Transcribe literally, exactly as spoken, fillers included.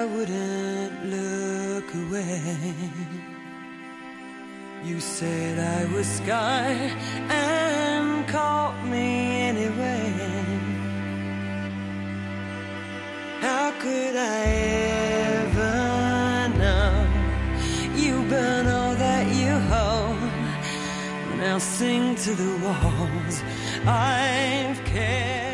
I wouldn't look away. You said I was sky and caught me anyway. How could I ever know you burn all that you hold? Now sing to the walls I've kept.